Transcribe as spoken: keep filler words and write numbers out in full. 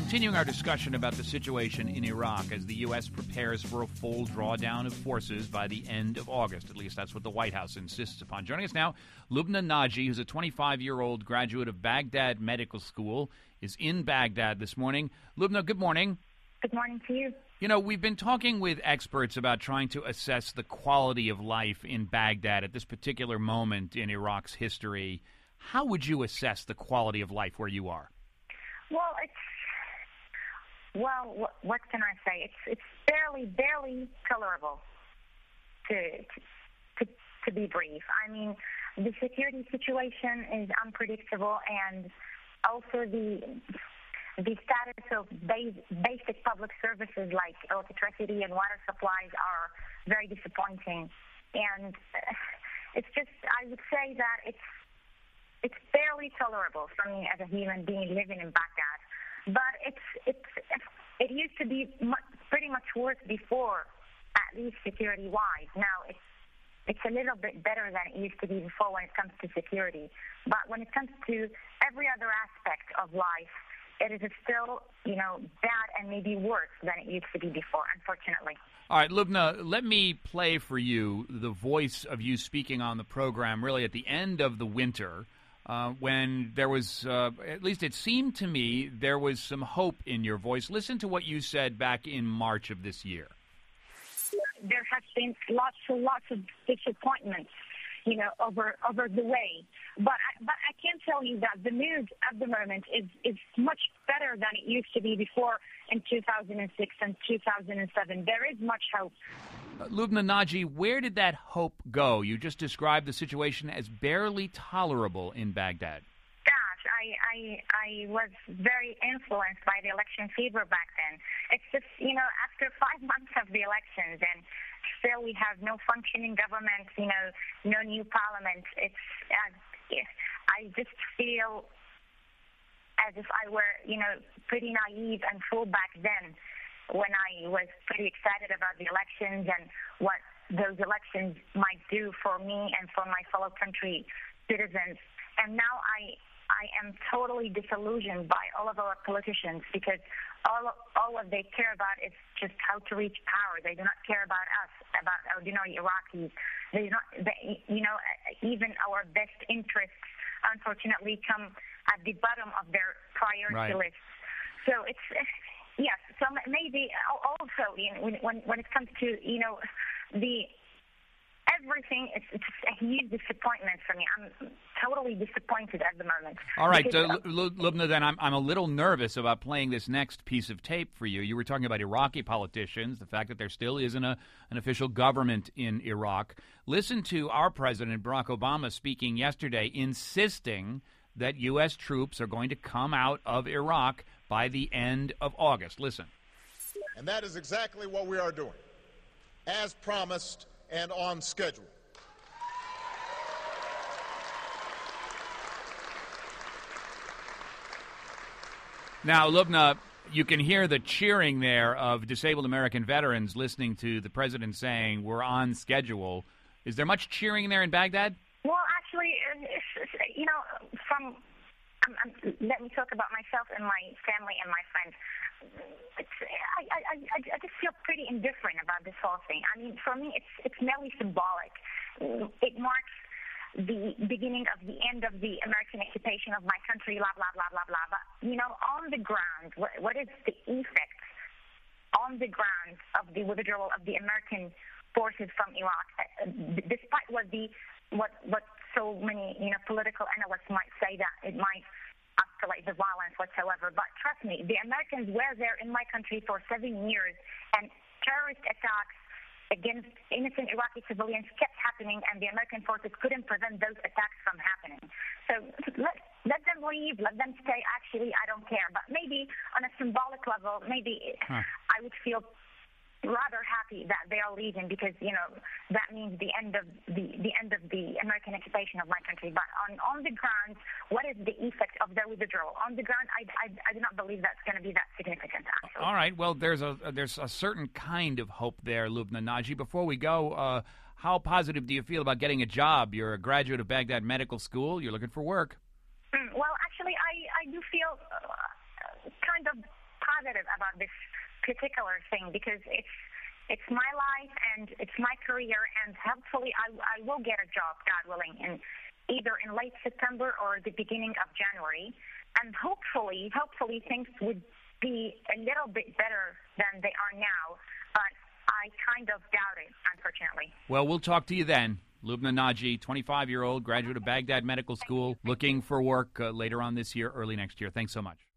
continuing our discussion about the situation in Iraq as the U S prepares for a full drawdown of forces by the end of August. At least that's what the White House insists upon. Joining us now, Lubna Naji, who's a twenty-five-year-old graduate of Baghdad Medical School, is in Baghdad this morning. Lubna, good morning. Good morning to you. You know, we've been talking with experts about trying to assess the quality of life in Baghdad at this particular moment in Iraq's history. How would you assess the quality of life where you are? Well, it's well. What, what can I say? It's it's barely, barely tolerable. To to to be brief, I mean, the security situation is unpredictable, and also the the status of base, basic public services like electricity and water supplies are very disappointing. And it's just, I would say that it's it's barely tolerable for me as a human being living in Baghdad. But it's it's it used to be much, pretty much worse before, at least security-wise. Now it's it's a little bit better than it used to be before when it comes to security. But when it comes to every other aspect of life, it is still, you know, bad and maybe worse than it used to be before, unfortunately. All right, Lubna, let me play for you the voice of you speaking on the program really at the end of the winter uh, when there was, uh, at least it seemed to me, there was some hope in your voice. Listen to what you said back in March of this year. There has been lots and lots of disappointments, you know, over over the way. But I, but I can tell you that the mood at the moment is, is much better than it used to be before in two thousand six and two thousand seven. There is much hope. Uh, Lubna Naji, where did that hope go? You just described the situation as barely tolerable in Baghdad. Gosh, I, I, I was very influenced by the election fever back then. It's just, you know, after five months of the elections and still we have no functioning government, you know, no new parliament. It's, uh, I just feel as if I were, you know, pretty naive and fool back then when I was pretty excited about the elections and what those elections might do for me and for my fellow country citizens. And now I I am totally disillusioned by all of our politicians because all all what they care about is just how to reach power. They do not care about us, about ordinary Iraqis. They do not, they, you know, even our best interests, unfortunately, come at the bottom of their priority right. list. So it's yes. So maybe also you know, when when it comes to you know the. Everything, it's, it's a huge disappointment for me. I'm totally disappointed at the moment. All right, uh, Lubna, then I'm, I'm a little nervous about playing this next piece of tape for you. You were talking about Iraqi politicians, the fact that there still isn't a, an official government in Iraq. Listen to our president, Barack Obama, speaking yesterday, insisting that U S troops are going to come out of Iraq by the end of August. Listen. And that is exactly what we are doing, as promised and on schedule. Now, Lubna, you can hear the cheering there of disabled American veterans listening to the president saying we're on schedule. Is there much cheering there in Baghdad? Well, actually, it's, you know, from um, um, let me talk about myself and my family and my friends. It's, I, I, I, I just feel pretty indifferent about this whole thing. I mean, for me, it's it's merely symbolic. It marks the beginning of the end of the American occupation of my country, blah, blah, blah, blah, blah. But, you know, on the ground, what, what is the effect on the ground of the withdrawal of the American forces from Iraq? Despite what the what what so many, you know, political analysts might say that it might escalate the violence whatsoever. But trust me, the Americans were there in my country for seven years, and terrorist attacks against innocent Iraqi civilians kept happening, and the American forces couldn't prevent those attacks from happening. So let, let them leave, let them stay. Actually, I don't care. But maybe on a symbolic level, maybe huh. I would feel rather happy that they are leaving because, you know, that means the end of the, the end of the American occupation of my country. But on, on the ground, what is the effect of their withdrawal? On the ground, I, I, I do not believe that's going to be that significant, actually. All right. Well, there's a there's a certain kind of hope there, Lubna Naji. Before we go, uh, how positive do you feel about getting a job? You're a graduate of Baghdad Medical School. You're looking for work. Mm, well, actually, I, I do feel uh, kind of positive about this particular thing because it's it's my life and it's my career, and hopefully I, I will get a job, God willing, in either in late September or the beginning of January, and hopefully, hopefully things would be a little bit better than they are now, but I kind of doubt it, unfortunately. Well, we'll talk to you then. Lubna Naji, twenty-five-year-old, graduate of Baghdad Medical School, looking for work uh, later on this year, early next year. Thanks so much.